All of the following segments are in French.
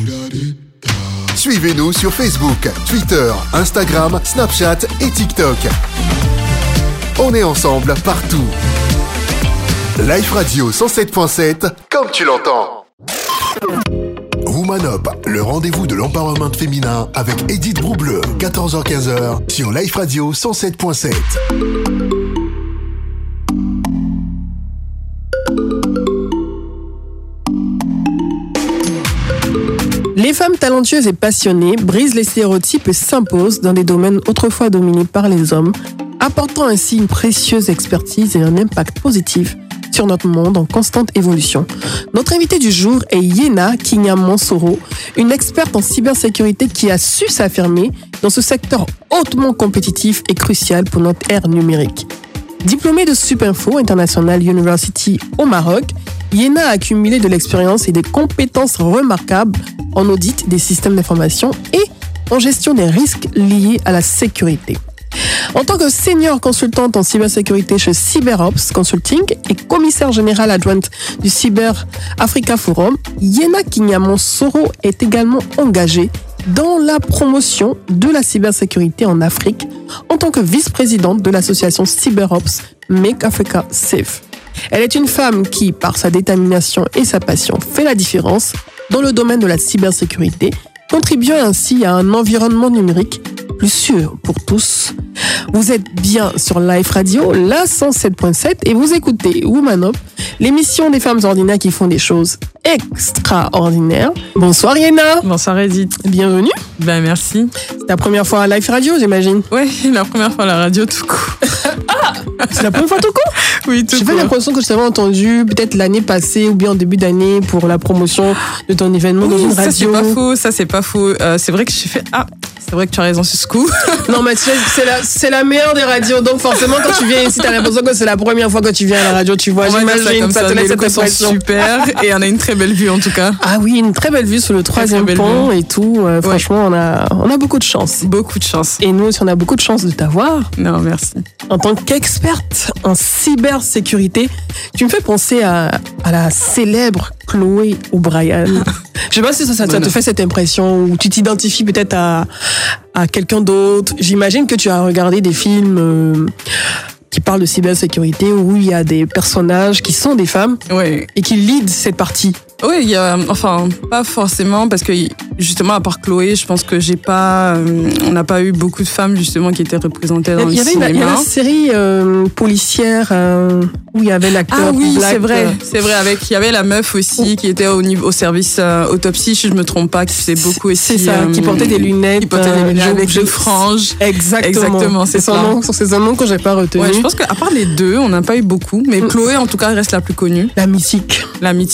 Suivez-nous sur Facebook, Twitter, Instagram, Snapchat et TikTok. On est ensemble partout. Life Radio 107.7, comme tu l'entends. Woman Up, le rendez-vous de l'empowerment féminin avec Edith Broubleu, 14h-15h sur Life Radio 107.7. Les femmes talentueuses et passionnées brisent les stéréotypes et s'imposent dans des domaines autrefois dominés par les hommes, apportant ainsi une précieuse expertise et un impact positif sur notre monde en constante évolution. Notre invitée du jour est Yena Kinyamonsoro, une experte en cybersécurité qui a su s'affirmer dans ce secteur hautement compétitif et crucial pour notre ère numérique. Diplômée de Supinfo International University au Maroc, Yena a accumulé de l'expérience et des compétences remarquables en audit des systèmes d'information et en gestion des risques liés à la sécurité. En tant que senior consultante en cybersécurité chez CyberOps Consulting et commissaire générale adjointe du Cyber Africa Forum, Yena Kinyamonsoro est également engagée dans la promotion de la cybersécurité en Afrique en tant que vice-présidente de l'association CyberOps Make Africa Safe. Elle est une femme qui, par sa détermination et sa passion, fait la différence dans le domaine de la cybersécurité, contribuant ainsi à un environnement numérique plus sûr pour tous. Vous êtes bien sur Life Radio, la 107.7, et vous écoutez Woman Up, l'émission des femmes ordinaires qui font des choses extraordinaires. Bonsoir Yena. Bonsoir Edith. Bienvenue. Ben merci. C'est ta première fois à Life Radio, j'imagine? Ouais, la première fois à la radio tout court. Ah, c'est la première fois tout court? Oui, tout court. J'ai l'impression que je t'avais entendu peut-être l'année passée ou bien en début d'année pour la promotion de ton événement dans une radio. Ça c'est pas faux. C'est vrai que j'ai fait c'est vrai que tu as raison sur ce coup. Non, mais c'est la meilleure des radios. Donc, forcément, quand tu viens ici, t'as l'impression que c'est la première fois que tu viens à la radio. Tu vois, j'imagine, ça te laisse cette impression. Super. Et on a une très belle vue, en tout cas. Ah oui, une très belle vue sur le 3e pont et tout. Franchement, on a beaucoup de chance. Beaucoup de chance. Et nous aussi, on a beaucoup de chance de t'avoir. Non, merci. En tant qu'experte en cybersécurité, tu me fais penser à la célèbre Chloé O'Brien. Je sais pas si ça te fait cette impression ou tu t'identifies peut-être à quelqu'un d'autre. J'imagine que tu as regardé des films qui parlent de cybersécurité où il y a des personnages qui sont des femmes et qui lead cette partie. Oui, il y a, enfin, pas forcément, parce que justement, à part Chloé, je pense que on n'a pas eu beaucoup de femmes justement qui étaient représentées dans le cinéma. Il y a la série policière où il y avait l'acteur. Ah oui, Black, c'est vrai. Il y avait la meuf aussi qui était au service autopsie, si je me trompe pas, qui faisait beaucoup aussi. C'est ça, qui portait des lunettes. Avec des franges. Exactement. C'est un nom que j'ai pas retenu. Ouais, je pense qu'à part les deux, on n'a pas eu beaucoup, mais Chloé en tout cas reste la plus connue. La mythique,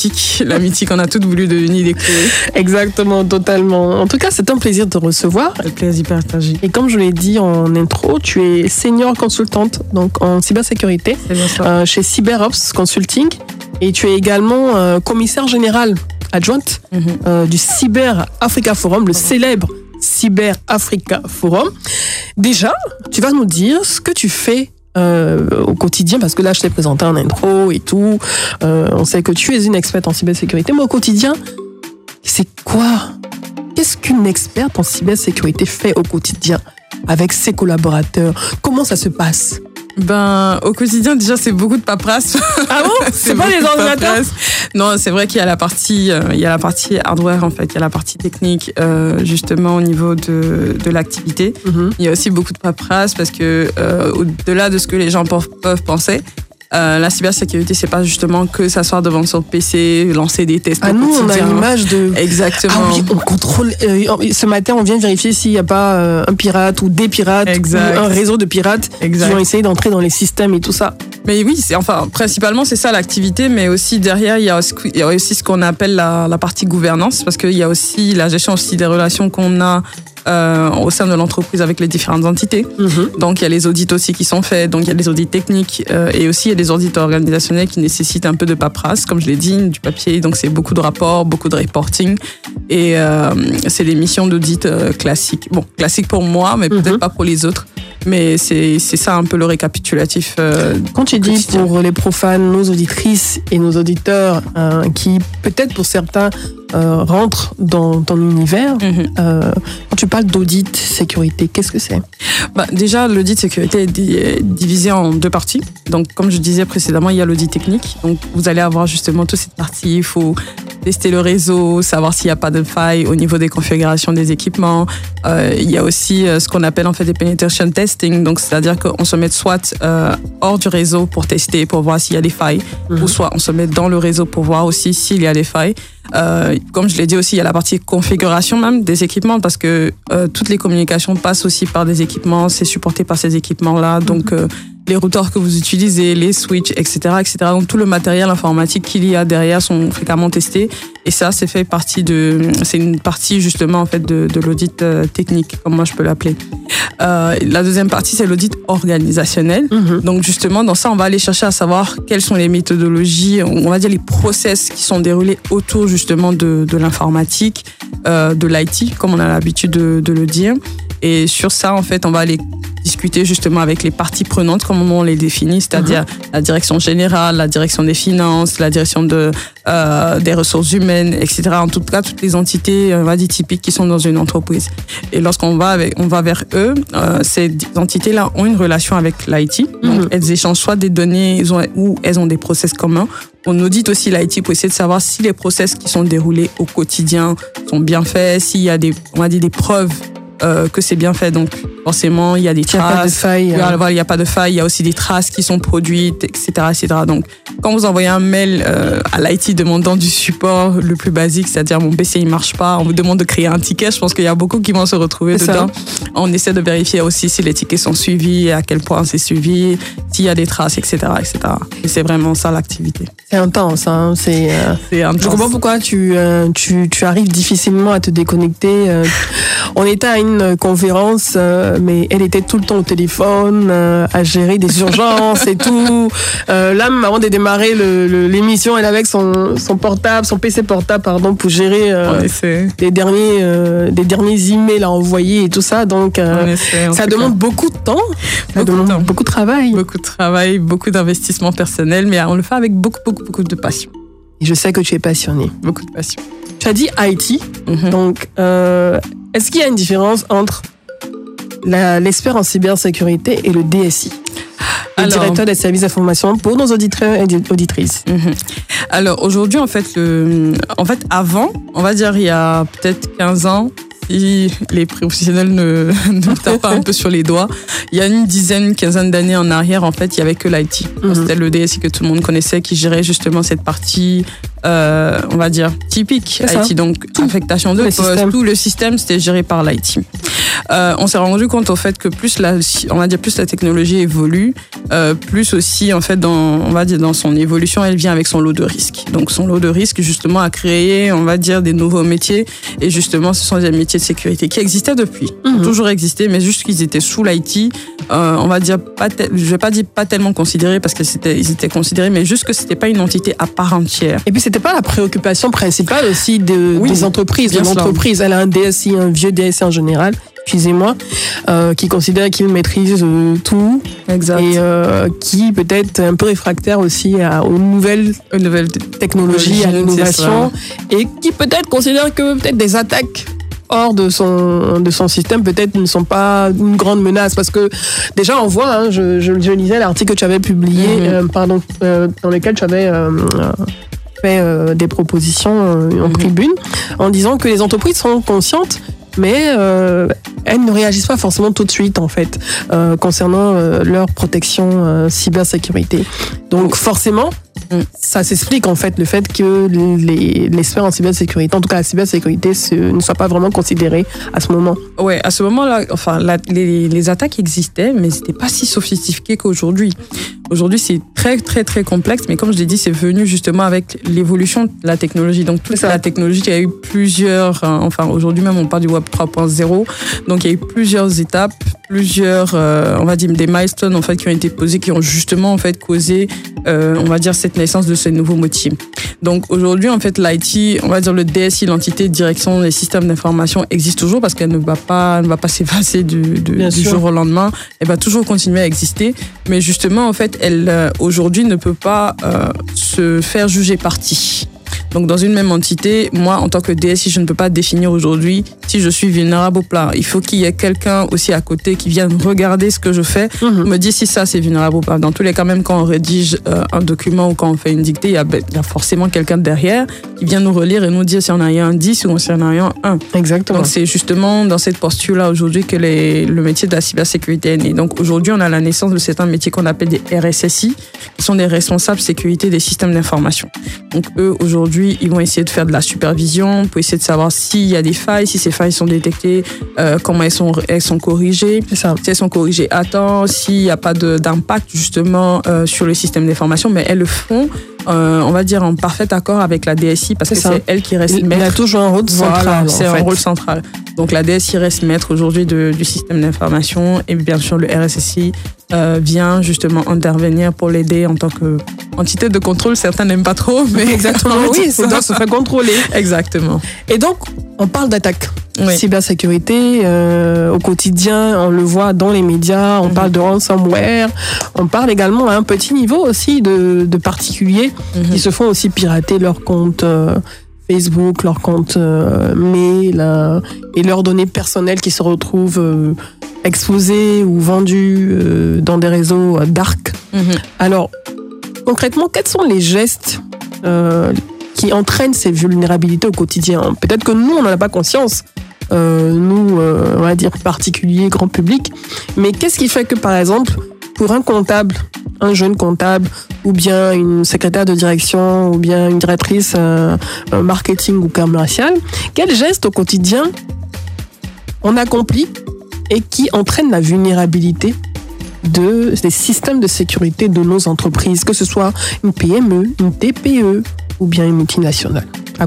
on a toutes voulu devenir des Chloé. Exactement, totalement. En tout cas, c'est un plaisir de te recevoir. Le plaisir partagé. Et comme je l'ai dit en intro, tu es senior consultante donc en cybersécurité chez CyberOps Consulting et tu es également commissaire générale adjointe du Cyber Africa Forum, le célèbre Cyber Africa Forum. Déjà, tu vas nous dire ce que tu fais au quotidien, parce que là je t'ai présenté en intro et tout, on sait que tu es une experte en cybersécurité, mais au quotidien, c'est quoi? Qu'est-ce qu'une experte en cybersécurité fait au quotidien avec ses collaborateurs? Comment ça se passe? Au quotidien, déjà, c'est beaucoup de paperasse. Ah bon? C'est pas les ordinateurs? Non, c'est vrai qu'il y a la partie hardware, en fait. Il y a la partie technique, justement, au niveau de l'activité. Il y a aussi beaucoup de paperasse parce que, au-delà de ce que les gens peuvent penser, la cybersécurité, c'est pas justement que s'asseoir devant son PC, lancer des tests au nous, quotidien. On a l'image de... Exactement. Ah oui, on contrôle... ce matin, on vient vérifier s'il n'y a pas un pirate ou des pirates ou un réseau de pirates qui vont essayer d'entrer dans les systèmes et tout ça. Mais oui, principalement, c'est ça l'activité, mais aussi derrière, il y a aussi ce qu'on appelle la partie gouvernance, parce qu'il y a aussi la gestion aussi des relations qu'on a au sein de l'entreprise avec les différentes entités. Donc, il y a les audits aussi qui sont faits. Donc, il y a les audits techniques et aussi il y a des audits organisationnels qui nécessitent un peu de paperasse, comme je l'ai dit, du papier. Donc, c'est beaucoup de rapports, beaucoup de reporting. Et c'est des missions d'audit classiques. Bon, classiques pour moi, mais peut-être pas pour les autres. Mais c'est ça un peu le récapitulatif. Quand tu dis pour les profanes, nos auditrices et nos auditeurs, qui peut-être pour certains rentrent dans ton univers, quand tu parles d'audit sécurité, qu'est-ce que c'est? Déjà, l'audit sécurité est divisé en deux parties. Donc, comme je disais précédemment, il y a l'audit technique. Donc, vous allez avoir justement toute cette partie. Il faut tester le réseau, savoir s'il n'y a pas de faille au niveau des configurations des équipements. Il y a aussi ce qu'on appelle en fait des penetration testing. Donc, c'est-à-dire qu'on se met soit hors du réseau pour tester, pour voir s'il y a des failles, ou soit on se met dans le réseau pour voir aussi s'il y a des failles. Comme je l'ai dit aussi, il y a la partie configuration même des équipements parce que toutes les communications passent aussi par des équipements, c'est supporté par ces équipements-là. Donc, les routeurs que vous utilisez, les switches, etc., etc. Donc, tout le matériel informatique qu'il y a derrière sont fréquemment testés. Et ça, c'est une partie justement en fait de l'audit technique, comme moi je peux l'appeler. La deuxième partie, c'est l'audit organisationnel. Donc, justement, dans ça, on va aller chercher à savoir quelles sont les méthodologies, on va dire les process qui sont déroulés autour justement de l'informatique, de l'IT, comme on a l'habitude de le dire. Et sur ça, en fait, on va aller discuter justement avec les parties prenantes, comme on les définit, c'est-à-dire la direction générale, la direction des finances, la direction des ressources humaines, etc. En tout cas, toutes les entités, on va dire, typiques qui sont dans une entreprise. Et lorsqu'on va vers eux, ces entités-là ont une relation avec l'IT. Donc, elles échangent soit des données ou elles ont des process communs. On audite aussi l'IT pour essayer de savoir si les process qui sont déroulés au quotidien sont bien faits, s'il y a des preuves que c'est bien fait. Donc, forcément, il y a des traces. Il n'y a pas de faille. Il n'y a pas de faille. Il y a aussi des traces qui sont produites, etc., etc. Donc, quand vous envoyez un mail à l'IT demandant du support le plus basique, c'est-à-dire mon PC il marche pas, on vous demande de créer un ticket, je pense qu'il y a beaucoup qui vont se retrouver dedans. On essaie de vérifier aussi si les tickets sont suivis, à quel point c'est suivi, s'il y a des traces, etc., etc. Et c'est vraiment ça l'activité. C'est intense, hein. C'est intense. Je comprends pourquoi tu arrives difficilement à te déconnecter. On était à une conférence, mais elle était tout le temps au téléphone, à gérer des urgences et tout. Là, même avant de démarrer l'émission, elle avait avec son portable, son PC portable, pardon, pour gérer des derniers emails à envoyer et tout ça. Donc, ça demande beaucoup de temps, beaucoup de travail. Beaucoup de travail, beaucoup d'investissement personnel, mais on le fait avec beaucoup de passion. Et je sais que tu es passionné. Beaucoup de passion. Tu as dit IT, donc est-ce qu'il y a une différence entre l'expert en cybersécurité et le DSI, le directeur des services d'information pour nos auditeurs et auditrices? Alors aujourd'hui, en fait, avant, on va dire il y a peut-être 15 ans, si les professionnels ne tapent pas un peu sur les doigts, il y a une quinzaine d'années en arrière, en fait, il y avait que l'IT. C'était le DSI que tout le monde connaissait qui gérait justement cette partie, on va dire, typique IT. Donc, affectation de poste, tout le système, c'était géré par l'IT. On s'est rendu compte, au fait, que plus la technologie évolue, plus aussi, en fait, dans son évolution, elle vient avec son lot de risques. Donc, son lot de risques, justement, a créé, on va dire, des nouveaux métiers. Et justement, ce sont des métiers de sécurité qui existaient depuis, ont toujours existé, mais juste qu'ils étaient sous l'IT. On va dire, je vais pas dire pas tellement considérés parce qu'ils étaient considérés, mais juste que c'était pas une entité à part entière. Et puis, c'était pas la préoccupation principale aussi des entreprises. L'entreprise, elle a un DSI, un vieux DSI en général, excusez-moi, qui considère qu'il maîtrise tout. Exact. Et qui peut-être un peu réfractaire aussi aux nouvelles technologies, à l'innovation, et qui peut-être considère que peut-être des attaques hors de son système peut-être ne sont pas une grande menace, parce que déjà on voit, hein, je lisais l'article que tu avais publié, dans lequel tu avais fait des propositions en tribune, en disant que les entreprises sont conscientes, mais elles ne réagissent pas forcément tout de suite, en fait, concernant leur protection cybersécurité. Donc forcément, ça s'explique, en fait, le fait que les sphères en cybersécurité, en tout cas la cybersécurité, ne soit pas vraiment considérée à ce moment. Ouais, à ce moment-là, enfin, les attaques existaient, mais c'était pas si sophistiqué qu'aujourd'hui. Aujourd'hui, c'est très, très, très complexe, mais comme je l'ai dit, c'est venu justement avec l'évolution de la technologie. Donc, toute la technologie, il y a eu plusieurs, aujourd'hui même, on parle du Web 3.0. Donc, il y a eu plusieurs étapes, on va dire, des milestones, en fait, qui ont été posés, qui ont justement, en fait, causé, on va dire, cette naissance de ces nouveaux métiers. Donc aujourd'hui, en fait, l'IT, on va dire le DSI, l'entité direction des systèmes d'information, existe toujours parce qu'elle ne va pas s'effacer du jour au lendemain. Elle va toujours continuer à exister. Mais justement, en fait, elle aujourd'hui ne peut pas se faire juger partie. Donc, dans une même entité, moi, en tant que DSI, je ne peux pas définir aujourd'hui si je suis vulnérable ou pas. Il faut qu'il y ait quelqu'un aussi à côté qui vienne regarder ce que je fais, me dire si ça, c'est vulnérable ou pas. Dans tous les cas, même quand on rédige un document ou quand on fait une dictée, il y a forcément quelqu'un derrière qui vient nous relire et nous dire si on a eu un 10 ou si on a eu un 1. Exactement. Donc, c'est justement dans cette posture-là aujourd'hui que le métier de la cybersécurité est né. Donc, aujourd'hui, on a la naissance de certains métiers qu'on appelle des RSSI, qui sont des responsables sécurité des systèmes d'information. Donc, eux, aujourd'hui, ils vont essayer de faire de la supervision pour essayer de savoir s'il y a des failles, si ces failles sont détectées, comment elles sont corrigées, C'est ça. si elles sont corrigées à temps, s'il n'y a pas d'impact justement sur le système d'information, mais elles le font, on va dire en parfait accord avec la DSI parce que c'est elle qui reste maître. Il a toujours un rôle central. Voilà, c'est un rôle central. Donc la DSI reste maître aujourd'hui du système d'information et bien sûr le RSSI vient justement intervenir pour l'aider en tant qu'entité de contrôle. Certains n'aiment pas trop, mais exactement. Oui, ça doit se faire contrôler. Exactement. Et donc, on parle d'attaque. Oui. Cybersécurité, au quotidien, on le voit dans les médias, on parle de ransomware, on parle également à un petit niveau aussi de particuliers qui se font aussi pirater leur compte Facebook, leur compte mail et leurs données personnelles qui se retrouvent exposées ou vendues dans des réseaux dark. Alors, concrètement, quels sont les gestes qui entraînent ces vulnérabilités au quotidien? Peut-être que nous, on n'en a pas conscience. Nous, on va dire particulier, grand public. Mais qu'est-ce qui fait que, par exemple, pour un comptable, un jeune comptable, ou bien une secrétaire de direction, ou bien une directrice marketing ou commercial, quels gestes au quotidien on accomplit et qui entraînent la vulnérabilité des systèmes de sécurité de nos entreprises, que ce soit une PME, une TPE ou bien une multinationale?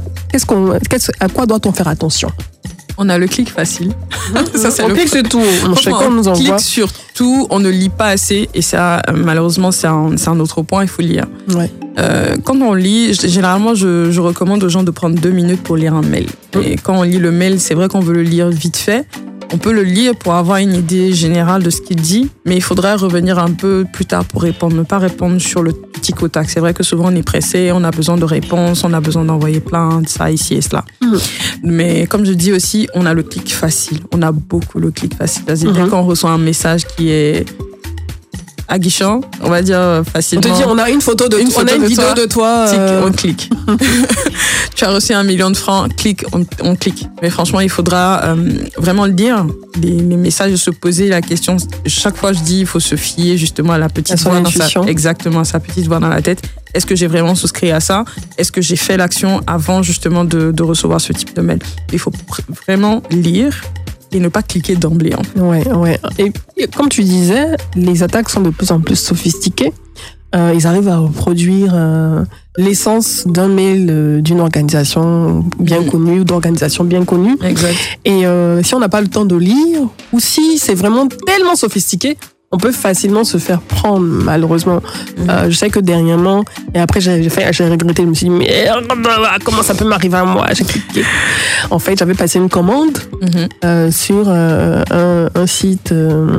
À quoi doit-on faire attention? On a le clic facile. Ça, c'est on clique sur tout. On clique sur tout, on ne lit pas assez. Et ça, malheureusement, c'est un autre point, il faut lire. Ouais. Quand on lit, généralement, je recommande aux gens de prendre 2 minutes pour lire un mail. Et quand on lit le mail, c'est vrai qu'on veut le lire vite fait. On peut le lire pour avoir une idée générale de ce qu'il dit, mais il faudrait revenir un peu plus tard pour répondre, ne pas répondre sur le tic au tac. C'est vrai que souvent on est pressé, on a besoin de réponses, on a besoin d'envoyer plainte, ça, ici et cela. Mais comme je dis aussi, on a le clic facile. On a beaucoup le clic facile. C'est-à-dire quand on reçoit un message qui est aguichant, on va dire facilement. On te dit, on a une photo de toi, on a une vidéo de toi. On clique. Tu as reçu 1 million de francs, clique, on clique. Mais franchement, il faudra vraiment le dire. Les messages, se poser la question. Chaque fois, je dis, il faut se fier justement à la petite voix exactement, sa petite voix dans la tête. Est-ce que j'ai vraiment souscrit à ça? Est-ce que j'ai fait l'action avant justement de recevoir ce type de mail? Il faut vraiment lire et ne pas cliquer d'emblée. Ouais. Et comme tu disais, les attaques sont de plus en plus sophistiquées. Ils arrivent à reproduire l'essence d'un mail d'une organisation bien connue ou d'organisation bien connue. Exact. Et si on n'a pas le temps de lire, ou si c'est vraiment tellement sophistiqué, on peut facilement se faire prendre, malheureusement. Je sais que dernièrement, et après j'ai regretté, je me suis dit, mais comment ça peut m'arriver à moi? J'ai cliqué. En fait, j'avais passé une commande sur un site,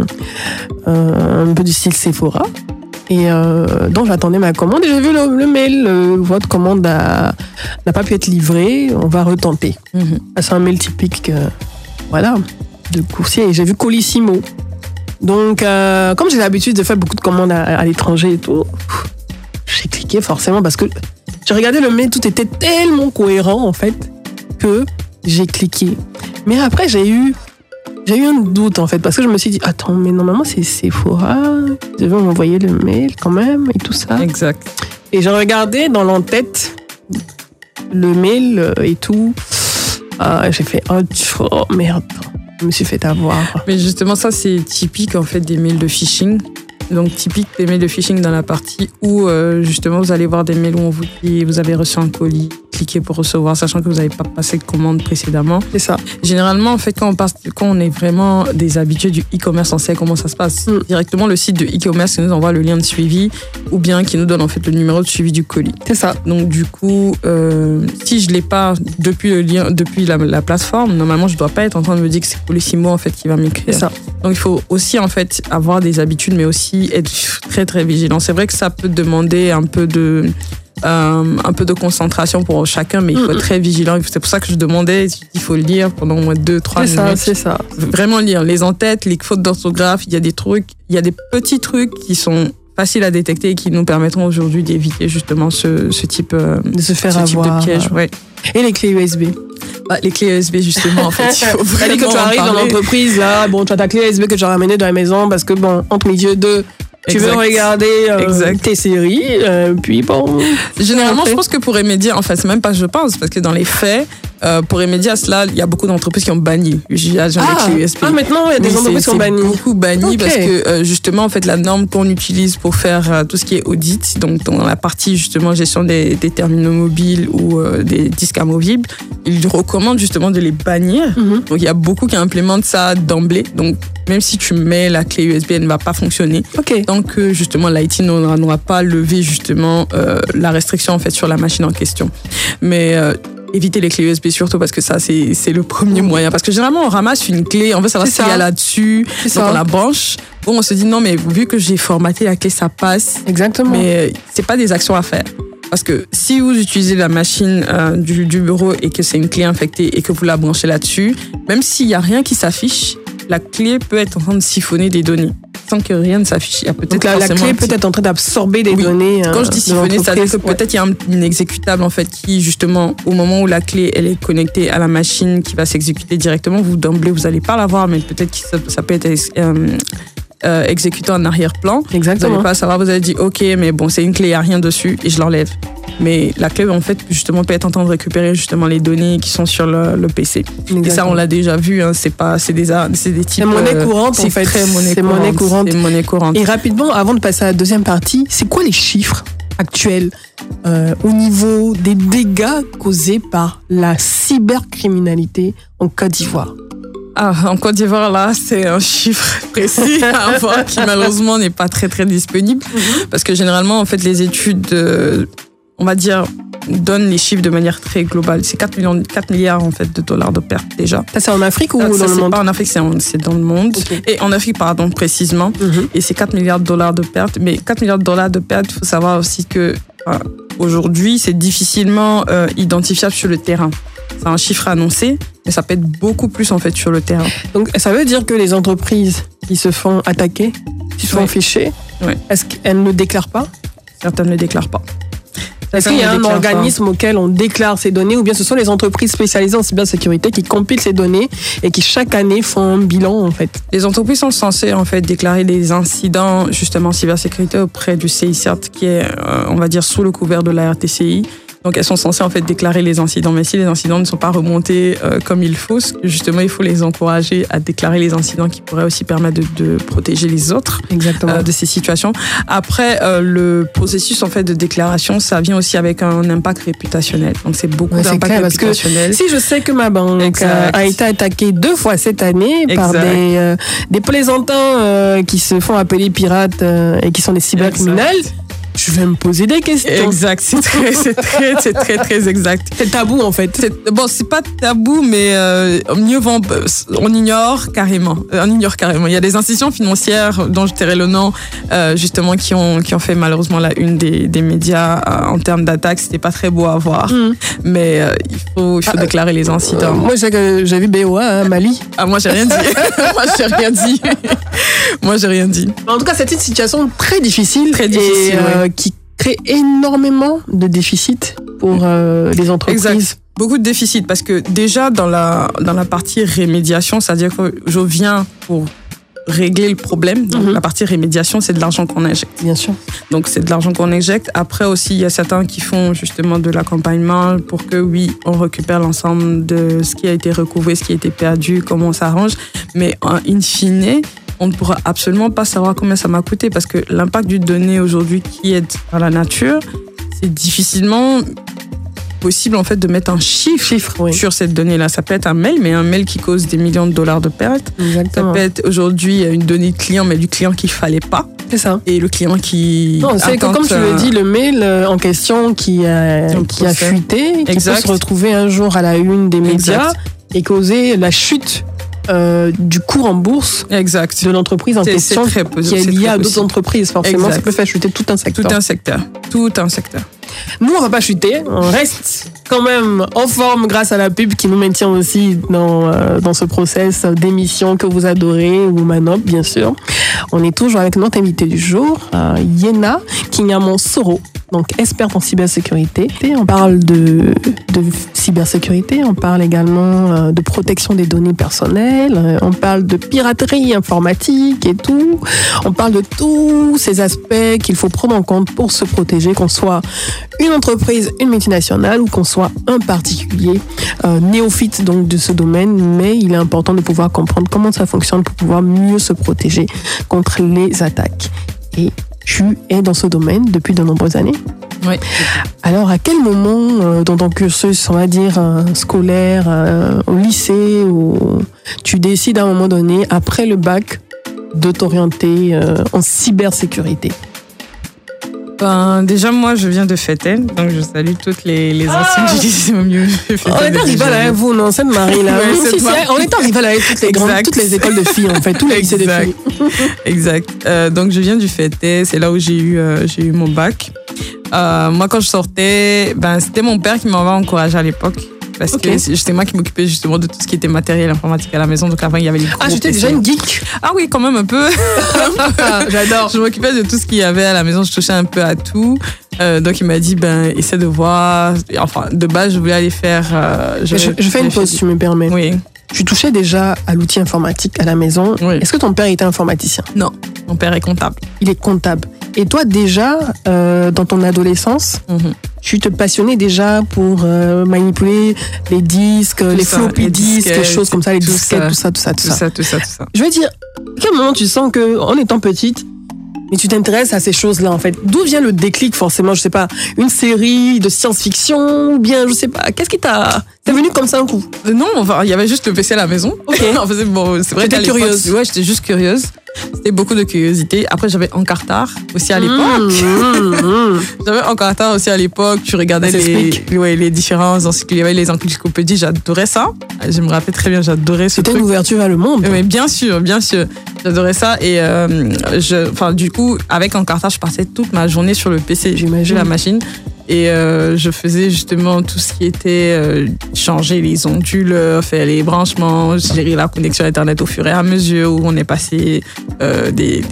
un peu du style Sephora. Et donc j'attendais ma commande et j'ai vu le mail, votre commande n'a pas pu être livrée, on va retenter. C'est un mail typique, de coursier. Et j'ai vu Colissimo. Donc, comme j'ai l'habitude de faire beaucoup de commandes à l'étranger et tout, j'ai cliqué forcément parce que j'ai regardé le mail, tout était tellement cohérent en fait que j'ai cliqué. Mais après, j'ai eu un doute en fait parce que je me suis dit, attends, mais normalement c'est Sephora, ils devaient m'envoyer le mail quand même et tout ça. Exact. Et j'ai regardé dans l'entête le mail et tout. J'ai fait, oh merde. Je me suis fait avoir. Mais justement, ça, c'est typique en fait des mails de phishing. Donc, typique des mails de phishing dans la partie où, justement, vous allez voir des mails où on vous dit vous avez reçu un colis, cliquez pour recevoir, sachant que vous n'avez pas passé de commande précédemment. C'est ça. Généralement, en fait, quand on est vraiment des habitués du e-commerce, on sait comment ça se passe. Directement, le site de e-commerce qui nous envoie le lien de suivi ou bien qui nous donne, en fait, le numéro de suivi du colis. C'est ça. Donc, du coup, si je ne l'ai pas depuis la plateforme, normalement, je ne dois pas être en train de me dire que c'est Colissimo, en fait, qui va m'écrire. C'est ça. Donc, il faut aussi, en fait, avoir des habitudes, mais aussi être très, très vigilant. C'est vrai que ça peut demander un peu de concentration pour chacun, mais il faut être très vigilant. C'est pour ça que je demandais, il faut lire pendant au moins 2-3 minutes. C'est ça. Vraiment lire les en-têtes, les fautes d'orthographe. Il y a des petits trucs qui sont faciles à détecter et qui nous permettront aujourd'hui d'éviter justement ce type de piège. Ouais. Et les clés USB. Les clés USB, justement, en fait, il faut vraiment que tu arrives dans l'entreprise, là, bon, tu as ta clé USB que tu as ramenée dans la maison parce que, bon, entre mes yeux deux, tu veux regarder tes séries, puis bon... Généralement, je pense que pour remédier, en fait, c'est même pas je pense, parce que dans les faits, pour remédier à cela, il y a beaucoup d'entreprises qui ont banni l'utilisation des clés USB. Ah, maintenant, il y a des entreprises qui ont banni. Beaucoup banni parce que, justement, en fait, la norme qu'on utilise pour faire tout ce qui est audit, donc dans la partie, justement, gestion des terminaux mobiles ou des disques amovibles, ils recommandent justement de les bannir. Donc, il y a beaucoup qui implémentent ça d'emblée. Donc, même si tu mets la clé USB, elle ne va pas fonctionner. Tant que, justement, l'IT n'aura pas levé, justement, la restriction, en fait, sur la machine en question. Mais... éviter les clés USB surtout parce que ça c'est le premier moyen, parce que généralement on ramasse une clé, on veut savoir ce qu'il y a là-dessus, donc on la branche, bon on se dit non mais vu que j'ai formaté la clé ça passe. Exactement. Mais c'est pas des actions à faire, parce que si vous utilisez la machine du bureau et que c'est une clé infectée et que vous la branchez là-dessus, même s'il y a rien qui s'affiche, la clé peut être en train de siphonner des données sans que rien ne s'affiche. Il y a peut-être la clé peut être en train d'absorber des données. Quand je dis siphonner, c'est-à-dire que peut-être il y a une exécutable en fait qui, justement, au moment où la clé elle est connectée à la machine qui va s'exécuter directement, vous d'emblée vous n'allez pas la voir, mais peut-être que ça peut être exécuté en arrière-plan. Exactement. Vous n'allez pas savoir, vous allez dire ok, mais bon c'est une clé, il n'y a rien dessus et je l'enlève. Mais la clé, en fait, justement, peut être en train de récupérer justement les données qui sont sur le PC. Exactement. Et ça, on l'a déjà vu. Hein, c'est des types. C'est monnaie courante, en fait. C'est monnaie courante. Et rapidement, avant de passer à la deuxième partie, c'est quoi les chiffres actuels au niveau des dégâts causés par la cybercriminalité en Côte d'Ivoire? En Côte d'Ivoire, là, c'est un chiffre précis à avoir qui malheureusement n'est pas très très disponible, parce que généralement, en fait, les études, on va dire, donnent les chiffres de manière très globale. C'est 4 milliards en fait de dollars de pertes déjà. Ça, c'est en Afrique ou dans le monde? C'est pas en Afrique, c'est dans le monde. Et en Afrique, pardon, précisément. Et c'est 4 milliards de dollars de pertes. Mais 4 milliards de dollars de pertes, il faut savoir aussi que aujourd'hui, c'est difficilement identifiable sur le terrain. C'est un chiffre annoncé, mais ça peut être beaucoup plus en fait sur le terrain. Donc ça veut dire que les entreprises qui se font attaquer, qui se font ficher, est-ce qu'elles ne déclarent pas? Certaines ne déclarent pas. Est-ce qu'il y a un organisme auquel on déclare ces données, ou bien ce sont les entreprises spécialisées en cybersécurité qui compilent ces données et qui chaque année font un bilan en fait? Les entreprises sont censées en fait déclarer des incidents justement en cybersécurité auprès du CICERT qui est, on va dire, sous le couvert de la RTCI. Donc elles sont censées en fait déclarer les incidents, mais si les incidents ne sont pas remontés comme il faut, justement il faut les encourager à déclarer les incidents qui pourraient aussi permettre de protéger les autres de ces situations. Après le processus en fait de déclaration, ça vient aussi avec un impact réputationnel. Donc c'est beaucoup d'impact réputationnel. Parce que si je sais que ma banque a été attaquée 2 fois cette année par des plaisantins qui se font appeler pirates et qui sont des cybercriminels. Je vais me poser des questions. Exact, c'est très exact. C'est tabou en fait. Bon, c'est pas tabou, mais mieux vaut, on ignore carrément. Il y a des institutions financières dont je tairai le nom, justement, qui ont fait malheureusement la une des médias en termes d'attaques. C'était pas très beau à voir, mais il faut déclarer les incidents. Moi, j'ai vu BOA, Mali. Moi, j'ai rien dit. Moi, j'ai rien dit. En tout cas, c'est une situation très difficile. Et, qui crée énormément de déficits pour les entreprises. Exact. Beaucoup de déficits, parce que déjà dans la partie rémédiation, c'est-à-dire que je viens pour régler le problème. Donc, la partie rémédiation, c'est de l'argent qu'on injecte. Bien sûr. Donc, c'est de l'argent qu'on injecte. Après aussi, il y a certains qui font justement de l'accompagnement pour que, oui, on récupère l'ensemble de ce qui a été recouvré, ce qui a été perdu, comment on s'arrange. Mais in fine, on ne pourra absolument pas savoir combien ça m'a coûté parce que l'impact du donné aujourd'hui qui est dans la nature, c'est difficilement possible en fait de mettre un chiffre sur cette donnée-là. Ça peut être un mail, mais un mail qui cause des millions de dollars de pertes. Exactement. Ça peut être aujourd'hui une donnée de client, mais du client qu'il fallait pas. C'est ça. Et le client qui... Non, c'est que comme tu le dis, le mail en question qui a fuité, qui peut se retrouver un jour à la une des médias et causer la chute du cours en bourse de l'entreprise en question qui est liée à d'autres entreprises. Forcément, ça peut faire chuter tout un secteur. Tout un secteur. Nous, on va pas chuter, on reste quand même en forme grâce à la pub qui nous maintient aussi dans ce process d'émission que vous adorez, Woman Up, bien sûr. On est toujours avec notre invité du jour, Yena Kinyamon-Soro, donc experte en cybersécurité. On parle de cybersécurité, on parle également de protection des données personnelles, on parle de piraterie informatique et tout. On parle de tous ces aspects qu'il faut prendre en compte pour se protéger, qu'on soit une entreprise, une multinationale ou qu'on soit un particulier néophyte donc de ce domaine, mais il est important de pouvoir comprendre comment ça fonctionne pour pouvoir mieux se protéger contre les attaques. Et tu es dans ce domaine depuis de nombreuses années. Oui. Alors, à quel moment dans ton cursus, on va dire scolaire, au lycée, tu décides à un moment donné, après le bac, de t'orienter en cybersécurité? Déjà, moi, je viens de Feten, donc je salue toutes les anciennes du lycée au mieux. On est en rival avec vous, non? Sainte-Marie, là. On est en rival avec toutes les écoles de filles, en fait, tous les lycées de filles. Exact. Donc, je viens du Feten, c'est là où j'ai eu mon bac. Moi, quand je sortais, c'était mon père qui m'avait encouragé à l'époque. Parce que c'était moi qui m'occupais justement de tout ce qui était matériel informatique à la maison. Donc avant, il y avait les gros j'étais déjà une geek. Ah oui, quand même un peu. J'adore. Je m'occupais de tout ce qu'il y avait à la maison. Je touchais un peu à tout. Donc il m'a dit, essaie de voir. Enfin, de base, je voulais aller faire... je fais une pause, si tu me permets. Oui. Tu touchais déjà à l'outil informatique à la maison. Oui. Est-ce que ton père était informaticien? Non, mon père est comptable. Il est comptable. Et toi, déjà, dans ton adolescence, tu te passionnais déjà pour manipuler les disques, les floppy disques, les choses comme ça, les disquettes, tout ça. Je veux dire, à quel moment tu sens que, en étant petite, mais tu t'intéresses à ces choses-là, en fait? D'où vient le déclic, forcément? Je sais pas, une série de science-fiction, ou bien, je sais pas, qu'est-ce qui t'a... T'es venu comme ça un coup? Non, il y avait juste le PC à la maison. Ok. C'est vrai. T'étais curieuse? Ouais, j'étais juste curieuse. C'était beaucoup de curiosité. Après, j'avais Encarta aussi à l'époque. J'avais Encarta aussi à l'époque. Tu regardais les différences encyclopédies, les encyclopédies. J'adorais ça. Je me rappelle très bien, j'adorais ce truc. C'était une ouverture vers le monde. Mais bien sûr. J'adorais ça. Et du coup, avec Encarta, je passais toute ma journée sur le PC. J'imagine. La machine. Et je faisais justement tout ce qui était changer les onduleurs, faire les branchements, gérer la connexion Internet au fur et à mesure où on est passé des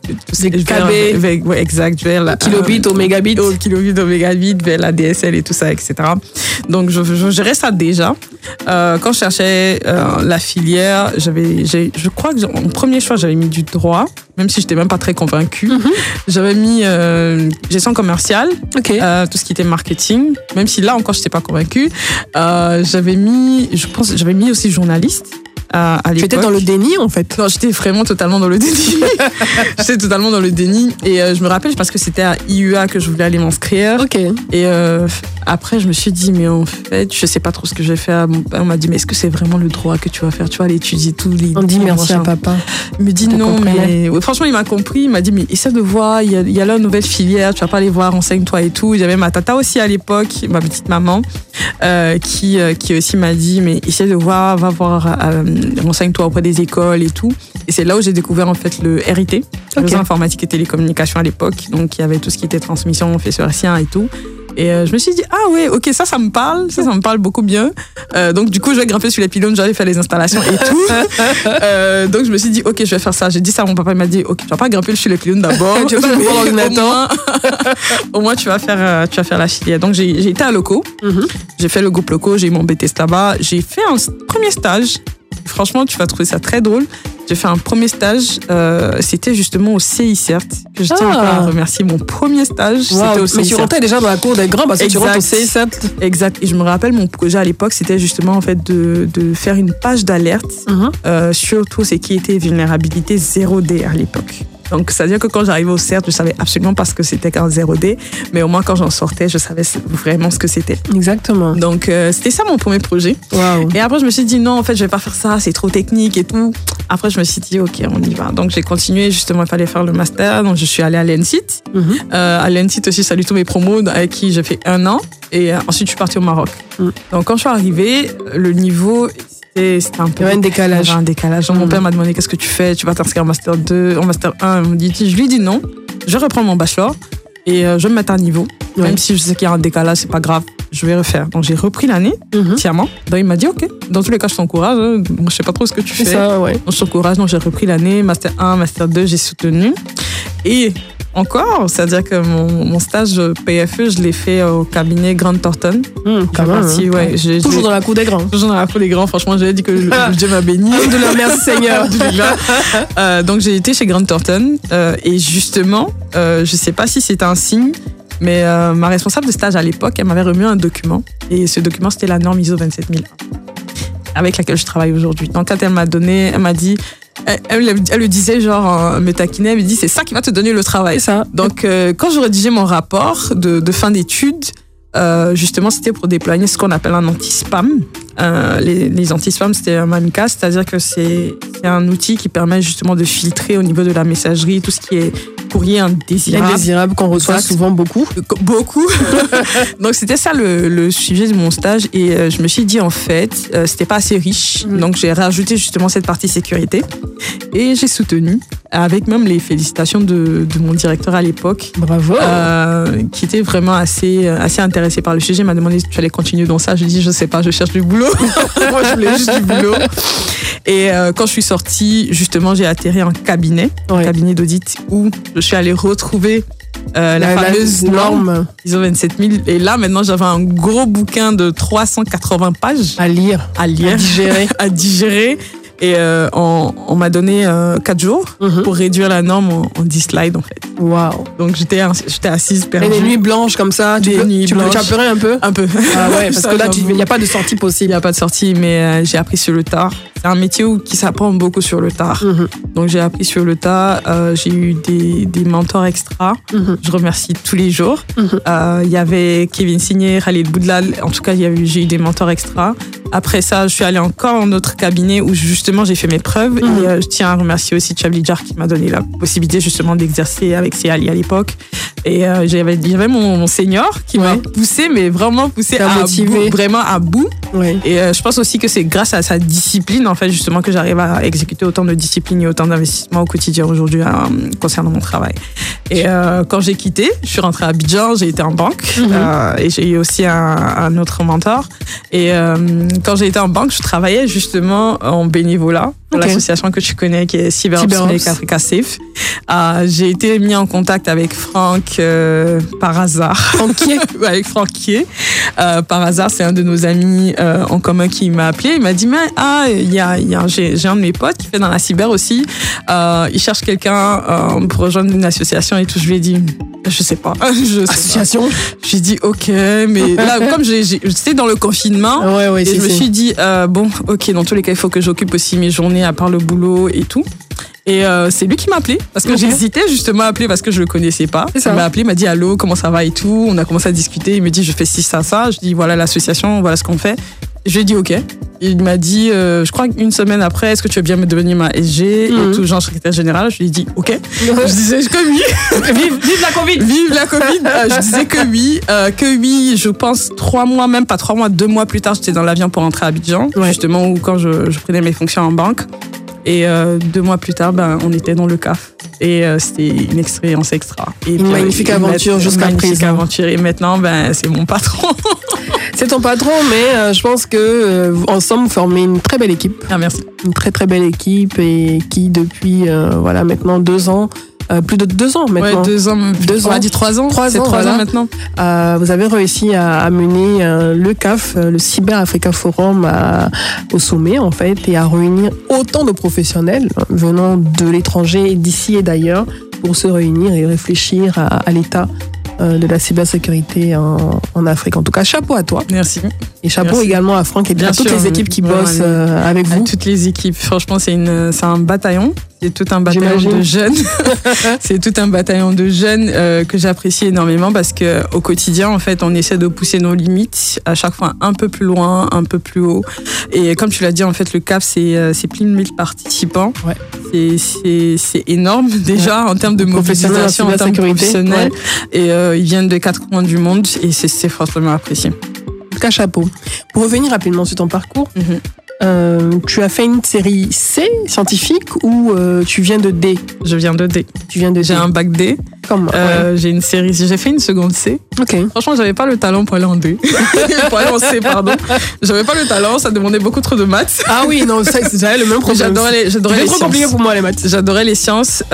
KB, exact, vers la kilobits au mégabit, vers la DSL et tout ça, etc. Donc je gérais ça déjà. Quand je cherchais la filière, je crois que en premier choix j'avais mis du droit, même si j'étais même pas très convaincue. J'avais mis gestion commerciale, tout ce qui était marketing, même si là encore je n'étais pas convaincue. J'avais mis aussi journaliste. À l'époque. Tu étais dans le déni, en fait? Non, j'étais vraiment totalement dans le déni. J'étais totalement dans le déni. Et je me rappelle parce que c'était à IUA que je voulais aller m'inscrire. Ok. Et après, je me suis dit, mais en fait, je sais pas trop ce que je vais faire. Mon père m'a dit, mais est-ce que c'est vraiment le droit que tu vas faire? Tu vas aller étudier tous les... On dit merci à papa. Il me dit non, mais... Ouais, franchement, il m'a compris. Il m'a dit, mais essaie de voir. Il y a là une nouvelle filière. Tu vas pas aller voir, renseigne-toi et tout. J'avais ma tata aussi à l'époque, ma petite maman, qui aussi m'a dit, mais essaie de voir, va voir... renseigne-toi auprès des écoles et tout. Et c'est là où j'ai découvert en fait le RIT, réseau informatique et télécommunications à l'époque. Donc il y avait tout ce qui était transmission, faisceau hertzien et tout. Et je me suis dit, ah ouais, ok, ça me parle, ça me parle beaucoup bien. Donc du coup, je vais grimper sur les pylônes, j'allais faire les installations et tout. Donc je me suis dit, ok, je vais faire ça. J'ai dit ça à mon papa, il m'a dit, ok, tu vas pas grimper sur les pylônes d'abord. Tu vas pas le voir l'ordinateur. Au moins, tu vas faire la filière. Donc j'ai été à Loco, j'ai fait le groupe Loco, j'ai eu mon BTS là-bas, j'ai fait un premier stage. Franchement, tu vas trouver ça très drôle. j'ai fait un premier stage. C'était justement au CICERT, que je tiens à remercier. Mon premier stage, c'était au CICERT. Mais tu rentrais déjà dans la cour des grands parce que tu rentres au CICERT. Exact. Et je me rappelle, mon projet à l'époque, c'était justement en fait de faire une page d'alerte sur tout ce qui était vulnérabilité 0D à l'époque. Donc, c'est-à-dire que quand j'arrivais au CERT, je savais absolument pas ce que c'était qu'un 0D, mais au moins quand j'en sortais, je savais vraiment ce que c'était. Exactement. Donc, c'était ça mon premier projet. Wow. Et après, je me suis dit, non, en fait, je vais pas faire ça, c'est trop technique et tout. Après, je me suis dit, ok, on y va. Donc, j'ai continué, justement, il fallait faire le master. Donc, je suis allée à l'ENSIT. À l'ENSIT aussi, salut tous mes promos avec qui j'ai fait 1 an. Et ensuite, je suis partie au Maroc. Donc, quand je suis arrivée, le niveau... C'était un peu... Il y avait un décalage. Un décalage. Mon père m'a demandé qu'est-ce que tu fais, tu vas t'inscrire en master 2, en master 1. Je lui ai dit non, je reprends mon bachelor et je vais me mettre à niveau. Même si je sais qu'il y a un décalage, c'est pas grave, je vais refaire. Donc j'ai repris l'année entièrement. Donc il m'a dit ok, dans tous les cas je t'encourage. Moi, je sais pas trop ce que tu fais. Ça, ouais. Donc je t'encourage, donc j'ai repris l'année, master 1, master 2, j'ai soutenu. Et encore, c'est-à-dire que mon stage PFE, je l'ai fait au cabinet Grant Thornton. Quand même. Ouais, toujours dans la cour des grands. Toujours dans la cour des grands. Franchement, j'avais dit que Dieu m'a béni. Merci Seigneur. Donc j'ai été chez Grant Thornton et justement, je sais pas si c'était un signe, mais ma responsable de stage à l'époque, elle m'avait remis un document et ce document c'était la norme ISO 27001 avec laquelle je travaille aujourd'hui. Donc quand elle m'a dit elle le disait, genre, me taquinait, elle me dit, c'est ça qui va te donner le travail. C'est ça. Donc, quand je rédigeais mon rapport de fin d'études, justement, c'était pour déployer ce qu'on appelle un anti-spam. Les anti-spam, c'était un MAMICA, c'est-à-dire que c'est un outil qui permet justement de filtrer au niveau de la messagerie tout ce qui est courrier indésirable. Indésirable qu'on reçoit souvent beaucoup. Beaucoup. Donc, c'était ça le sujet de mon stage. Et je me suis dit, en fait, c'était pas assez riche. Donc, j'ai rajouté justement cette partie sécurité. Et j'ai soutenu, avec même les félicitations de mon directeur à l'époque. Bravo. Qui était vraiment assez intéressé par le sujet. Il m'a demandé si tu allais continuer dans ça. Je dis, je sais pas, je cherche du boulot. Moi, je voulais juste du boulot. Et quand je suis sortie, justement, j'ai atterri en cabinet, un cabinet d'audit où je suis allée retrouver la fameuse norme ISO 27000. Et là, maintenant, j'avais un gros bouquin de 380 pages à lire, à digérer. À digérer. Et on m'a donné 4 jours pour réduire la norme en 10 slides, en fait. Waouh. Donc, j'étais assise perdue. Et des nuits blanches comme ça, tu as pleuré un peu? Un peu. Ah ouais, parce que là, il n'y a pas de sortie possible. Il n'y a pas de sortie, mais j'ai appris sur le tard. C'est un métier qui s'apprend beaucoup sur le tard. Donc, j'ai appris sur le tard. J'ai eu des mentors extra. Je remercie tous les jours. Il y avait Kevin Signé, Khalid Boudlal. En tout cas, j'ai eu des mentors extra. Après ça, je suis allée encore dans notre cabinet où justement j'ai fait mes preuves. Et je tiens à remercier aussi Chabli Jar qui m'a donné la possibilité justement d'exercer avec CEALI à l'époque. Et j'avais mon senior qui m'a poussé, mais vraiment poussé à bout, vraiment à bout. Et je pense aussi que c'est grâce à sa discipline, en fait, justement, que j'arrive à exécuter autant de discipline et autant d'investissement au quotidien aujourd'hui concernant mon travail. Et quand j'ai quitté, je suis rentrée à Abidjan, j'ai été en banque et j'ai eu aussi un autre mentor. Et quand j'ai été en banque, je travaillais justement en bénévolat pour l'association que tu connais qui est CyberOps Make Africa Safe. J'ai été mis en contact avec Franck par hasard. Franquier. Avec Franquier. Par hasard, c'est un de nos amis en commun qui m'a appelé. Il m'a dit, mais j'ai un de mes potes qui fait dans la cyber aussi. Il cherche quelqu'un pour rejoindre une association et tout. Je lui ai dit, je sais pas. Association? J'ai dit, ok, mais là, comme j'étais dans le confinement, et je me suis dit, bon, ok, dans tous les cas, il faut que j'occupe aussi mes journées à part le boulot et tout. Et c'est lui qui m'a appelé parce que j'hésitais justement à appeler parce que je le connaissais pas. Il m'a appelé, il m'a dit allô, comment ça va et tout. On a commencé à discuter. Il me dit je fais ci, ça. Je dis voilà l'association, voilà ce qu'on fait. Je lui ai dit ok. Il m'a dit je crois qu'une semaine après, est-ce que tu veux bien me devenir ma SG et tout, genre secrétaire général. Je lui ai dit ok. Je disais que oui. Vive la Covid. Vive la Covid. Je disais que oui. Je pense 3 mois, même pas 3 mois, 2 mois plus tard, j'étais dans l'avion pour rentrer à Abidjan, justement où quand je prenais mes fonctions en banque. Et 2 mois plus tard, on était dans le CAF. Et c'était une expérience extra. Et une magnifique aventure jusqu'à présent. Une magnifique aventure. Et maintenant, c'est mon patron. C'est ton patron, mais je pense que ensemble, vous formez une très belle équipe. Ah, merci. Une très très belle équipe et qui, depuis maintenant 2 ans, plus de 2 ans maintenant. Ouais, 2 ans. On a dit 3 ans. 3 C'est ans, 3 voilà. ans maintenant. Vous avez réussi à mener le CAF, le Cyber Africa Forum, au sommet en fait, et à réunir autant de professionnels venant de l'étranger, d'ici et d'ailleurs, pour se réunir et réfléchir à l'état de la cybersécurité en Afrique. En tout cas, chapeau à toi. Merci. Et chapeau Merci. également à Franck et à toutes les équipes qui bossent avec vous. À toutes les équipes. Franchement, c'est un bataillon. C'est tout un bataillon J'imagine. de jeunes. C'est tout un bataillon de jeunes que j'apprécie énormément parce que au quotidien, en fait, on essaie de pousser nos limites à chaque fois un peu plus loin, un peu plus haut. Et comme tu l'as dit, en fait, le CAF, c'est plus de 1000 participants. Ouais. C'est énorme déjà en termes de mobilisation, en termes professionnels. Et ils viennent de 4 coins du monde et c'est fortement apprécié. En tout cas, chapeau. Pour revenir rapidement sur ton parcours, tu as fait une série C scientifique ou tu viens de D? Je viens de D. Tu viens de D. J'ai un bac D. Comment J'ai une série. J'ai fait une seconde C. Ok. Franchement, j'avais pas le talent pour aller en D. Pour aller en C, pardon. J'avais pas le talent, ça demandait beaucoup trop de maths. Ah oui, non, ça, j'avais le même problème. J'adorais les trop sciences. compliqué pour moi, les maths. J'adorais les sciences,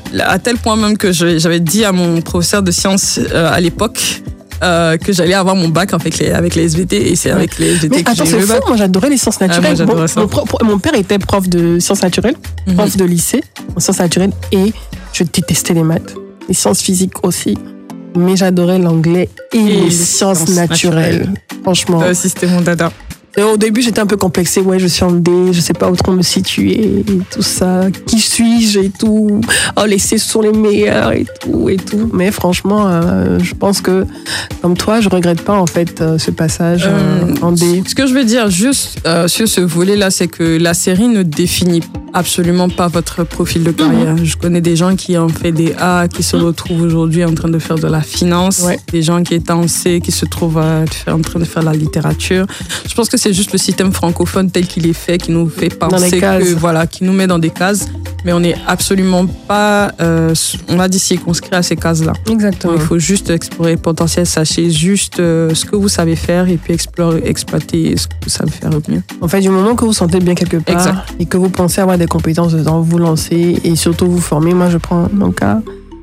à tel point même que j'avais dit à mon professeur de sciences à l'époque que j'allais avoir mon bac avec les SVT, et c'est avec les SVT Mais que attends, j'ai c'est eu le fou, bac. moi j'adorais les sciences naturelles. moi, j'adorais ça. Mon père était prof de sciences naturelles, prof de lycée en sciences naturelles, et je détestais les maths, les sciences physiques aussi, mais j'adorais l'anglais et les sciences naturelles. Franchement. Ça aussi, c'était mon dada. Et au début, j'étais un peu complexée. Ouais, je suis en D, je sais pas où trop me situer, et tout ça. Qui suis-je et tout. Oh, les C sont les meilleurs et tout. Mais franchement, je pense que, comme toi, je regrette pas, en fait, ce passage en D. Ce que je veux dire juste sur ce volet-là, c'est que la série ne définit absolument pas votre profil de carrière. Je connais des gens qui ont fait des A, qui se retrouvent aujourd'hui en train de faire de la finance, des gens qui étaient en C, qui se trouvent en train de faire de la littérature. Je pense que c'est juste le système francophone tel qu'il est fait qui nous fait penser qui nous met dans des cases, mais on n'est absolument pas, on a dit circonscrit à ces cases-là. Exactement. Donc, il faut juste explorer le potentiel, sachez juste ce que vous savez faire et puis exploiter ce que vous savez faire au mieux. En fait, du moment que vous sentez bien quelque part et que vous pensez avoir des compétences dedans, vous lancez et surtout vous formez. Moi, je prends mon cas,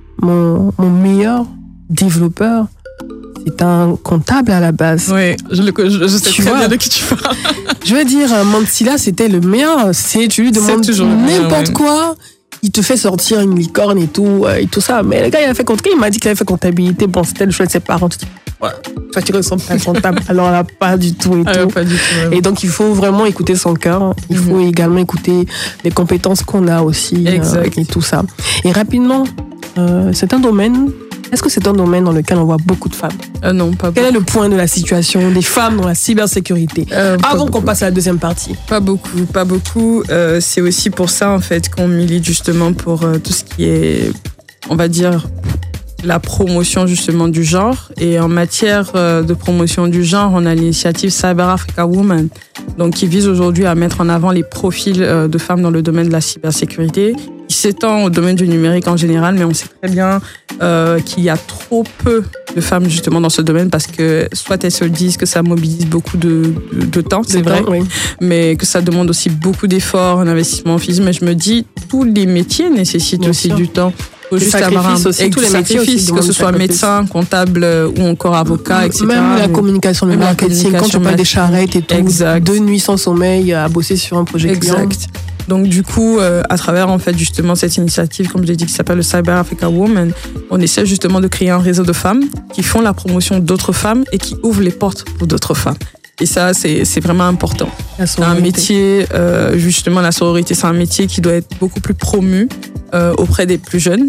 mon meilleur développeur, c'est un comptable à la base. Oui, je sais très bien de qui tu parles. Je veux dire, Mansilla, c'était le meilleur. Tu lui demandes n'importe quoi, il te fait sortir une licorne et tout ça. Mais le gars, il m'a dit qu'il avait fait comptabilité. Bon, c'était le choix de ses parents. Tu dis, toi, tu ressembles à un comptable. Alors là, pas du tout et tout. Pas du tout, ouais. Et donc, il faut vraiment écouter son cœur. Il faut également écouter les compétences qu'on a aussi et tout ça. Et rapidement, c'est un domaine. Est-ce que c'est un domaine dans lequel on voit beaucoup de femmes? Non, pas beaucoup. Quel est le point de la situation des femmes dans la cybersécurité avant qu'on passe à la deuxième partie? Pas beaucoup. C'est aussi pour ça, en fait, qu'on milite justement pour tout ce qui est, on va dire, la promotion justement du genre. Et en matière de promotion du genre, on a l'initiative Cyber Africa Women, donc qui vise aujourd'hui à mettre en avant les profils de femmes dans le domaine de la cybersécurité, qui s'étend au domaine du numérique en général, mais on sait très bien qu'il y a trop peu de femmes justement dans ce domaine parce que soit elles se le disent que ça mobilise beaucoup de temps, c'est vrai, mais que ça demande aussi beaucoup d'efforts, un investissement physique. Mais je me dis, tous les métiers nécessitent aussi du temps. Il faut juste avoir un sacrifice, que ce soit médecin, comptable ou encore avocat, etc. Même la communication, le marketing, quand tu parles des charrettes et tout, 2 nuits sans sommeil à bosser sur un projet client. Donc du coup, à travers en fait justement cette initiative, comme je l'ai dit, qui s'appelle le Cyber Africa Women, on essaie justement de créer un réseau de femmes qui font la promotion d'autres femmes et qui ouvrent les portes pour d'autres femmes. Et ça, c'est vraiment important. C'est un métier, justement, la sororité, c'est un métier qui doit être beaucoup plus promu auprès des plus jeunes,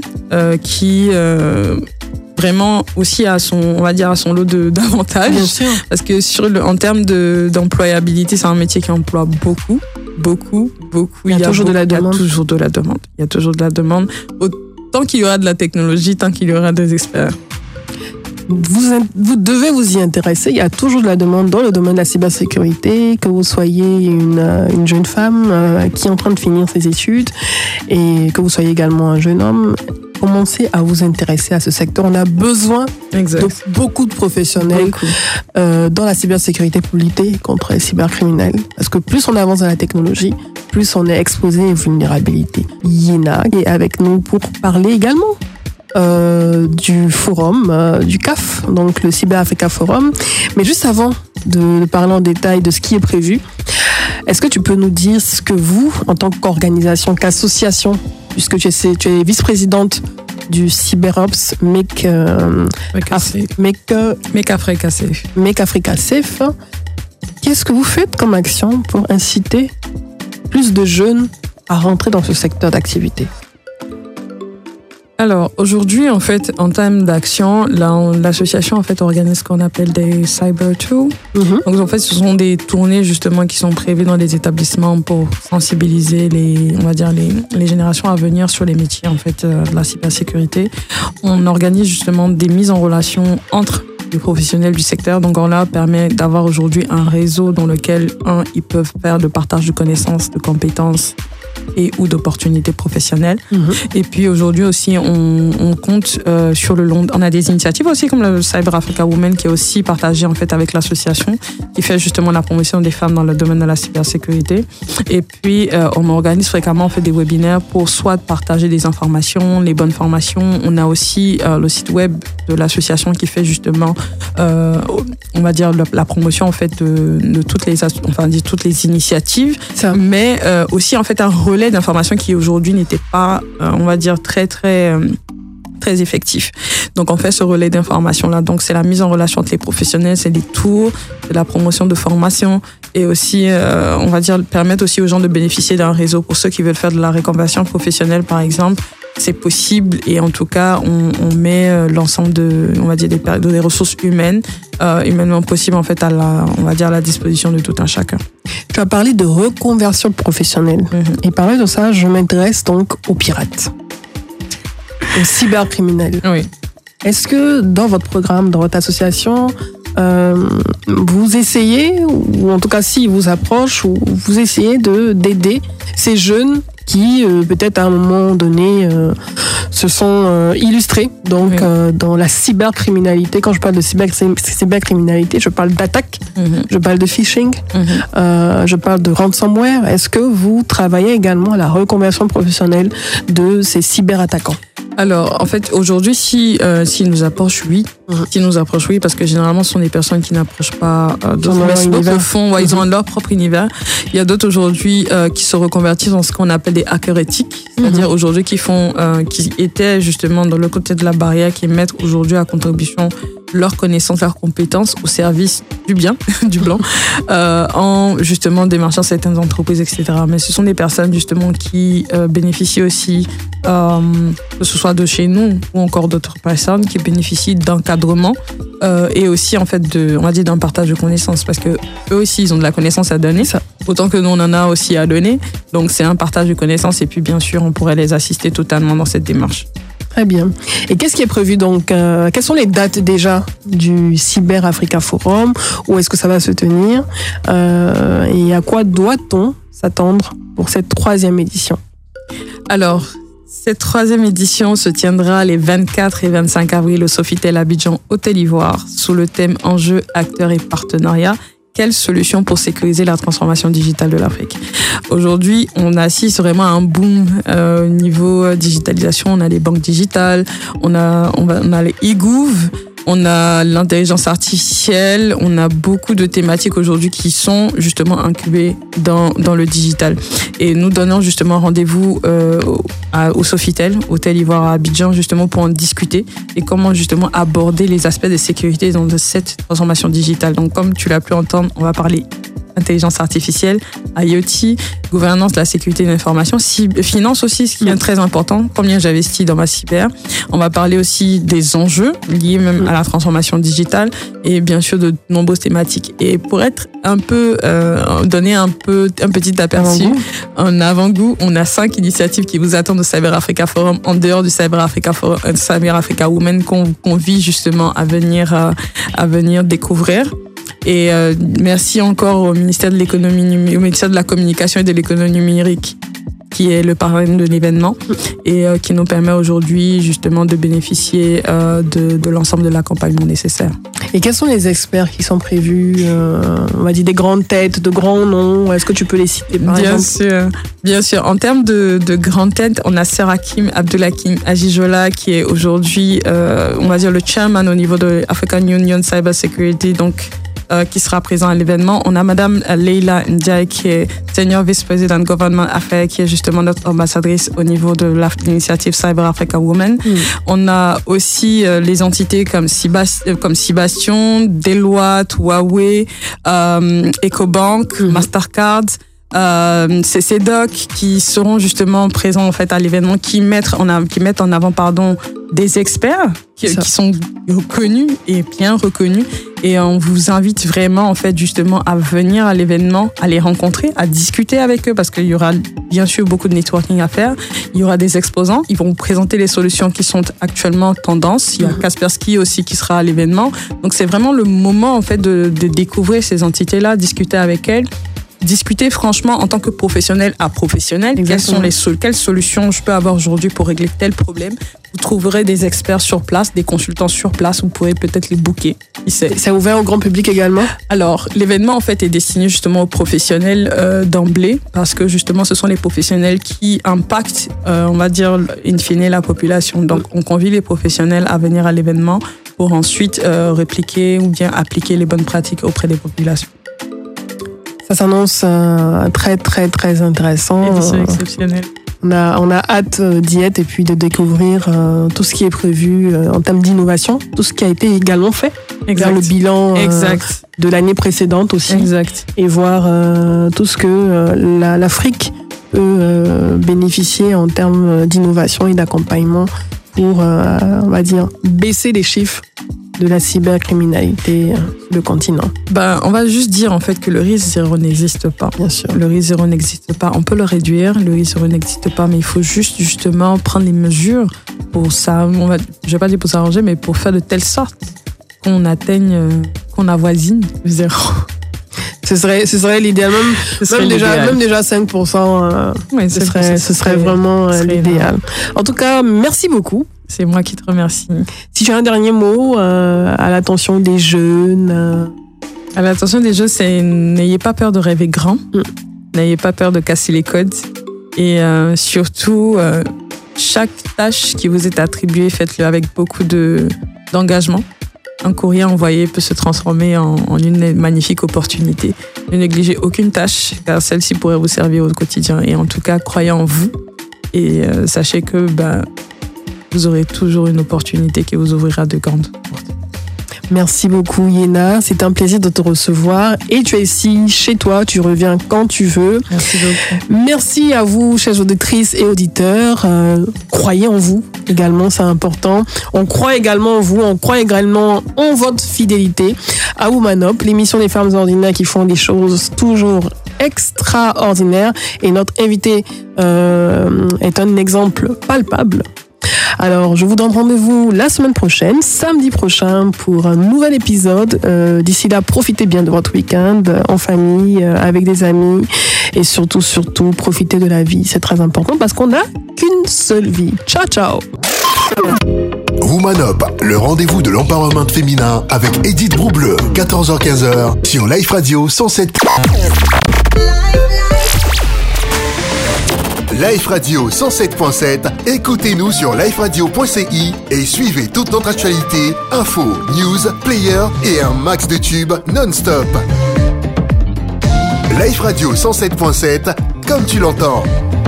qui vraiment aussi a son lot d'avantages. Bien sûr. Parce que en termes d'employabilité, c'est un métier qui emploie beaucoup. Il y a toujours de la demande. Autant qu'il y aura de la technologie, tant qu'il y aura des experts. Vous devez vous y intéresser. Il y a toujours de la demande dans le domaine de la cybersécurité, que vous soyez une jeune femme qui est en train de finir ses études et que vous soyez également un jeune homme. Commencez à vous intéresser à ce secteur. On a besoin de beaucoup de professionnels dans la cybersécurité pour lutter contre les cybercriminels. Parce que plus on avance dans la technologie, plus on est exposé aux vulnérabilités. Yéna est avec nous pour parler également du forum, du CAF, donc le Cyber Africa Forum. Mais juste avant de parler en détail de ce qui est prévu, est-ce que tu peux nous dire ce que vous, en tant qu'organisation, qu'association, puisque tu es vice-présidente du CyberOps Make Africa Safe. Make Africa Safe, qu'est-ce que vous faites comme action pour inciter plus de jeunes à rentrer dans ce secteur d'activité? Alors aujourd'hui, en fait, en termes d'action, l'association en fait organise ce qu'on appelle des Cyber Tours. Donc en fait, ce sont des tournées justement qui sont prévues dans les établissements pour sensibiliser les générations à venir sur les métiers en fait de la cybersécurité. On organise justement des mises en relation entre les professionnels du secteur. Donc on leur permet d'avoir aujourd'hui un réseau dans lequel ils peuvent faire de partage de connaissances, de compétences et ou d'opportunités professionnelles. Et puis aujourd'hui aussi, on compte sur le long. On a des initiatives aussi comme le Cyber Africa Women qui est aussi partagé en fait avec l'association qui fait justement la promotion des femmes dans le domaine de la cybersécurité. Et puis on organise fréquemment en fait des webinaires pour soit partager des informations, les bonnes formations. On a aussi le site web de l'association qui fait justement on va dire la promotion en fait de toutes les initiatives. Mais aussi en fait un relais d'informations qui aujourd'hui n'était pas, on va dire, très effectif. Donc on fait ce relais d'informations là. Donc c'est la mise en relation entre les professionnels, c'est des tours, c'est la promotion de formation et aussi, on va dire, permettre aussi aux gens de bénéficier d'un réseau. Pour ceux qui veulent faire de la reconversion professionnelle par exemple, c'est possible et en tout cas on met l'ensemble des ressources humainement possibles en fait à la disposition de tout un chacun. Tu as parlé de reconversion professionnelle et parler de ça, je m'intéresse donc aux pirates, aux cybercriminels. Oui. Est-ce que dans votre programme, dans votre association, vous essayez, ou en tout cas s'ils vous approchent, ou vous essayez d'aider ces jeunes qui peut-être à un moment donné se sont illustrés donc dans la cybercriminalité. Quand je parle de cybercriminalité, je parle d'attaque, je parle de phishing, je parle de ransomware. Est-ce que vous travaillez également à la reconversion professionnelle de ces cyberattaquants? Alors, en fait, aujourd'hui, s'ils nous approchent, oui. S'ils nous approchent, oui, parce que généralement, ce sont des personnes qui n'approchent pas d'autres, mais d'autres le font, ils ont leur propre univers. Il y a d'autres aujourd'hui qui se reconvertissent dans ce qu'on appelle des hackers éthiques, c'est-à-dire aujourd'hui qui étaient justement dans le côté de la barrière, qui mettent aujourd'hui à contribution leurs connaissances, leurs compétences au service du bien, du blanc, en justement démarchant certaines entreprises, etc. Mais ce sont des personnes justement qui bénéficient aussi, que ce soit de chez nous ou encore d'autres personnes qui bénéficient d'encadrement et aussi en fait d'un partage de connaissances, parce que eux aussi ils ont de la connaissance à donner, autant que nous on en a aussi à donner. Donc c'est un partage de connaissances et puis bien sûr on pourrait les assister totalement dans cette démarche. Très bien. Et qu'est-ce qui est prévu donc? Quelles sont les dates déjà du Cyber Africa Forum? Où est-ce que ça va se tenir? Et à quoi doit-on s'attendre pour cette 3e édition? Alors, cette 3e édition se tiendra les 24 et 25 avril au Sofitel Abidjan Hôtel Ivoire sous le thème Enjeux, acteurs et partenariats. Quelles solutions pour sécuriser la transformation digitale de l'Afrique? Aujourd'hui, on assiste vraiment à un boom au niveau digitalisation. On a les banques digitales, on a les e-gouv, on a l'intelligence artificielle, on a beaucoup de thématiques aujourd'hui qui sont justement incubées dans le digital. Et nous donnons justement rendez-vous au Sofitel, Hôtel Ivoire à Abidjan, justement pour en discuter et comment justement aborder les aspects de sécurité dans cette transformation digitale. Donc comme tu l'as pu entendre, on va parler intelligence artificielle, IoT, gouvernance de la sécurité de l'information, finance aussi, ce qui est très important, combien j'investis dans ma cyber. On va parler aussi des enjeux liés même à la transformation digitale et bien sûr de nombreuses thématiques. Et pour être un peu, donner un petit aperçu, un avant-goût, on a 5 initiatives qui vous attendent au Cyber Africa Forum, en dehors du Cyber Africa Forum, Cyber Africa Women qu'on vit justement à venir découvrir. Et merci encore au ministère de l'économie, au ministère de la communication et de l'économie numérique qui est le parrain de l'événement et qui nous permet aujourd'hui justement de bénéficier de l'ensemble de l'accompagnement nécessaire. Et quels sont les experts qui sont prévus, on va dire des grandes têtes, de grands noms? Est-ce que tu peux les citer par exemple? Bien sûr. En termes de grandes têtes, on a Sir Hakim Abdulhakim Ajijola qui est aujourd'hui, on va dire, le chairman au niveau de African Union Cyber Security, donc qui sera présent à l'événement. On a Madame Leila Ndiaye qui est Senior Vice President Government Affairs, qui est justement notre ambassadrice au niveau de l'initiative Cyber Africa Women. On a aussi les entités comme Sibastion, Deloitte, Huawei, Ecobank, Mastercard. Ces docs qui seront justement présents en fait à l'événement, qui mettent en avant des experts qui sont reconnus et bien reconnus, et on vous invite vraiment en fait justement à venir à l'événement, à les rencontrer, à discuter avec eux, parce qu'il y aura bien sûr beaucoup de networking à faire. Il y aura des exposants, ils vont vous présenter les solutions qui sont actuellement tendance. Il y a Kaspersky aussi qui sera à l'événement, donc c'est vraiment le moment en fait de découvrir ces entités-là, discuter avec elles. Discuter franchement en tant que professionnel à professionnel. Quelles solutions je peux avoir aujourd'hui pour régler tel problème. Vous trouverez des experts sur place, des consultants sur place. Vous pourrez peut-être les booker. C'est ouvert au grand public également? Alors, l'événement en fait est destiné justement aux professionnels d'emblée, parce que justement ce sont les professionnels qui impactent, on va dire, in fine la population. Donc on convie les professionnels à venir à l'événement pour ensuite répliquer ou bien appliquer les bonnes pratiques auprès des populations. Ça s'annonce très très très intéressant. Édition exceptionnelle. On a hâte d'y être et puis de découvrir tout ce qui est prévu en termes d'innovation, tout ce qui a été également fait. Exact. Faire le bilan de l'année précédente aussi. Exact. Et voir tout ce que l'Afrique peut bénéficier en termes d'innovation et d'accompagnement pour, on va dire, baisser les chiffres de la cybercriminalité sur le continent. On va juste dire en fait que le risque zéro n'existe pas. Bien sûr. Le risque zéro n'existe pas. On peut le réduire, le risque zéro n'existe pas, mais il faut justement prendre les mesures pour ça. Je vais pas dire pour s'arranger, mais pour faire de telle sorte qu'on atteigne, qu'on avoisine le zéro. Ce serait l'idéal, même déjà 5%. Oui, ce serait vraiment l'idéal. En tout cas, merci beaucoup. C'est moi qui te remercie. Si tu as un dernier mot à l'attention des jeunes. À l'attention des jeunes, c'est n'ayez pas peur de rêver grand. N'ayez pas peur de casser les codes. Et surtout, chaque tâche qui vous est attribuée, faites-le avec beaucoup d'engagement. Un courrier envoyé peut se transformer en une magnifique opportunité. Ne négligez aucune tâche, car celle-ci pourrait vous servir au quotidien. Et en tout cas, croyez en vous. Et sachez que vous aurez toujours une opportunité qui vous ouvrira de grandes portes. Merci beaucoup Yéna, c'est un plaisir de te recevoir et tu es ici chez toi, tu reviens quand tu veux. Merci beaucoup. Merci à vous chères auditrices et auditeurs, croyez en vous également, c'est important. On croit également en vous, on croit également en votre fidélité à Womanop, l'émission des femmes ordinaires qui font des choses toujours extraordinaires, et notre invité est un exemple palpable. Alors, je vous donne rendez-vous la semaine prochaine, samedi prochain, pour un nouvel épisode. D'ici là, profitez bien de votre week-end, en famille, avec des amis. Et surtout, profitez de la vie. C'est très important parce qu'on n'a qu'une seule vie. Ciao, ciao. Womanop, le rendez-vous de l'empowerment féminin avec Edith Broubleu, 14h-15h, sur Life Radio 107. Life Radio 107.7, écoutez-nous sur liferadio.ci et suivez toute notre actualité, infos, news, players et un max de tubes non-stop. Life Radio 107.7, comme tu l'entends.